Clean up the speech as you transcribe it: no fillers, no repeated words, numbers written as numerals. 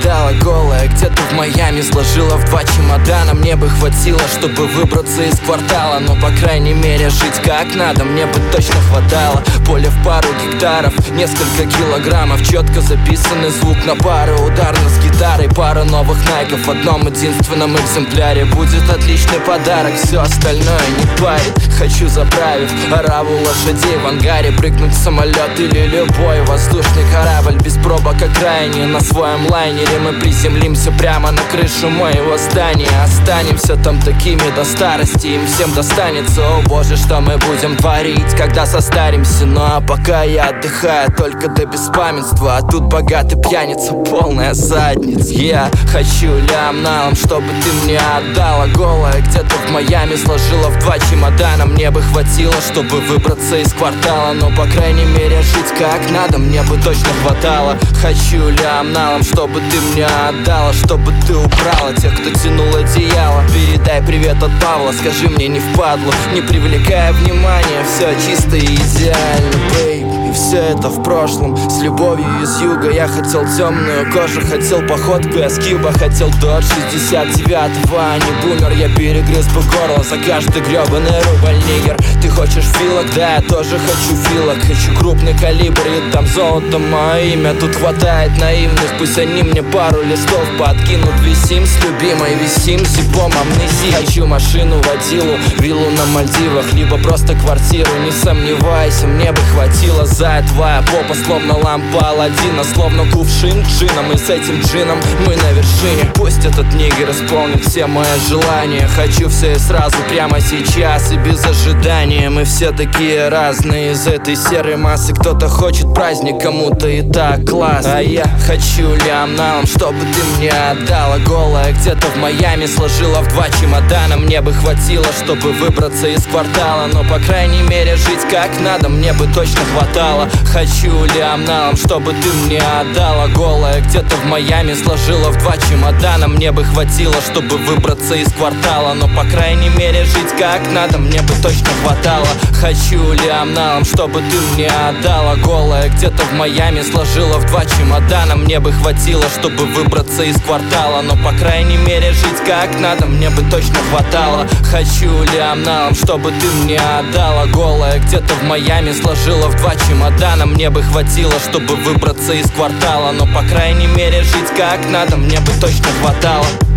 отдала голая где-то в Майами, сложила в 2 чемодана. Мне бы хватило, чтобы выбраться из квартала, но по крайней мере жить как надо мне бы точно хватало. Поле в пару гектаров, несколько килограммов, четко записанный звук на пару ударно с гитарой. Пара новых найков в одном единственном экземпляре будет отличный подарок, все остальное не парит. Хочу, заправив ораву лошадей в ангаре, прыгнуть в самолет или любой воздушный корабль без пробок окраине. На своем лайнере мы приземлимся прямо на крышу моего здания. Останемся там такими до старости, им всем достанется. О боже, что мы будем творить, когда состаримся. Ну а пока я отдыхаю только до беспамятства, а тут богатый пьяница, полная задница. Я хочу лям налом, чтобы ты мне отдала голая где-то в Майами, сложила в 2 чемодана. Мне бы хватило, чтобы выбраться из квартала, но по крайней мере жить как надо мне бы точно хватало. Хочу лям налом, чтобы ты мне отдала, чтобы ты убрала тех, кто тянул одеяло. Передай привет от Павла, скажи мне не впадлу, не привлекая внимания, все чисто и идеально, бейб. И все это в прошлом, с любовью из юга. Я хотел темную кожу, хотел походку эскиба, хотел додж 69-го, а не бумер. Я перегрыз бы горло за каждый гребаный рубль, нигер. Ты хочешь филок? Да, я тоже хочу филок. Хочу крупный калибр и там золото мое имя. Тут хватает наивных, пусть они мне пару листов подкинут. Висим с любимой, висим с ебом амнезии. Хочу машину, водилу, виллу на Мальдивах, либо просто квартиру, не сомневайся, мне бы хватило. За твоя попа словно лампа Аладдина, словно кувшин джином, и с этим джином мы на вершине. Пусть этот нигер исполнит все мои желания. Хочу все и сразу, прямо сейчас и без ожидания. Мы все такие разные, из этой серой массы кто-то хочет праздник, кому-то и так класс. А я хочу лям налом, чтобы ты мне отдала голая где-то в Майами, сложила в 2 чемодана. Мне бы хватило, чтобы выбраться из квартала, но по крайней мере жить как надо мне бы точно хватало. Хочу лям налом, чтобы ты мне отдала голая где-то в Майами, сложила в 2 чемодана. Мне бы хватило, чтобы выбраться из квартала, но по крайней мере жить как надо мне бы точно хватало. Хочу лям налом, чтобы ты мне отдала голая где-то в Майами, сложила в 2 чемодана. Мне бы хватило, чтобы выбраться из квартала, но по крайней мере жить как надо мне бы точно хватало. Хочу лям налом, чтобы ты мне отдала голая где-то в Майами, сложила в 2 чемодана. Мне бы хватило, чтобы выбраться из квартала, но по крайней мере жить как надо мне бы точно хватало.